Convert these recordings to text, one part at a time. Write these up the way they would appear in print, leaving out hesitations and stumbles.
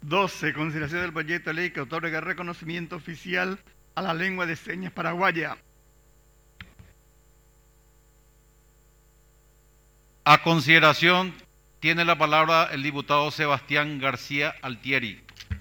12. Consideración del proyecto de ley que otorga reconocimiento oficial a la lengua de señas paraguaya. A consideración tiene la palabra el diputado Sebastián García Altieri.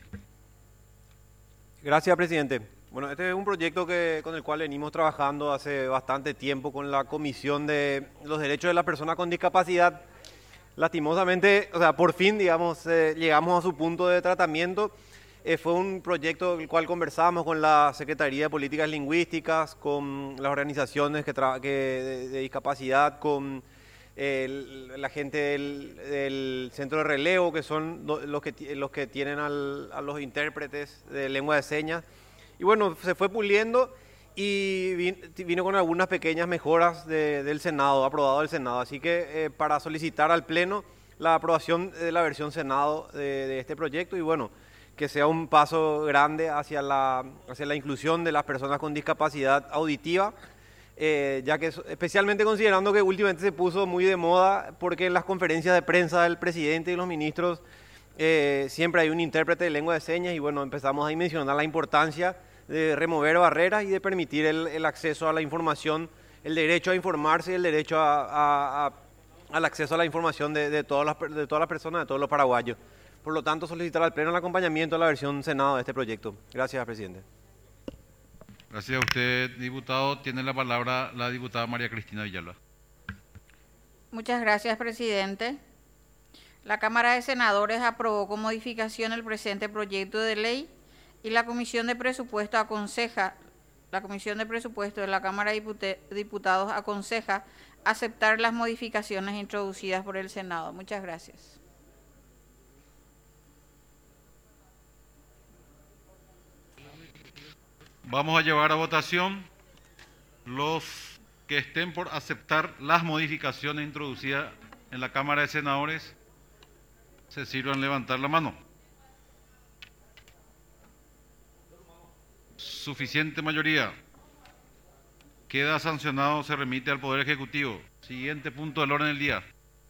Gracias, presidente. Bueno, este es un proyecto con el cual venimos trabajando hace bastante tiempo con la Comisión de los Derechos de las Personas con Discapacidad. Lastimosamente, o sea, por fin, digamos, llegamos a su punto de tratamiento. Fue un proyecto el cual conversamos con la Secretaría de Políticas Lingüísticas, con las organizaciones de discapacidad, con la gente del centro de relevo, que son los que tienen a los intérpretes de lengua de señas. Y bueno, se fue puliendo y vino con algunas pequeñas mejoras del Senado, aprobado del Senado. Así que para solicitar al Pleno la aprobación de la versión Senado de este proyecto y bueno, que sea un paso grande hacia la inclusión de las personas con discapacidad auditiva, ya que especialmente considerando que últimamente se puso muy de moda porque en las conferencias de prensa del presidente y los ministros siempre hay un intérprete de lengua de señas y bueno, empezamos a dimensionar la importancia de remover barreras y de permitir el acceso a la información, el derecho a informarse y el derecho al acceso a la información de todas las personas, de todos los paraguayos. Por lo tanto, solicitar al Pleno el acompañamiento a la versión Senado de este proyecto. Gracias, presidente. Gracias a usted, diputado. Tiene la palabra la diputada María Cristina Villalba. Muchas gracias, presidente. La Cámara de Senadores aprobó con modificación el presente proyecto de ley y la Comisión de Presupuesto de la Cámara de Diputados aconseja aceptar las modificaciones introducidas por el Senado. Muchas gracias. Vamos a llevar a votación. Los que estén por aceptar las modificaciones introducidas en la Cámara de Senadores se sirvan levantar la mano. Suficiente mayoría. Queda sancionado, se remite al Poder Ejecutivo. Siguiente punto del orden del día.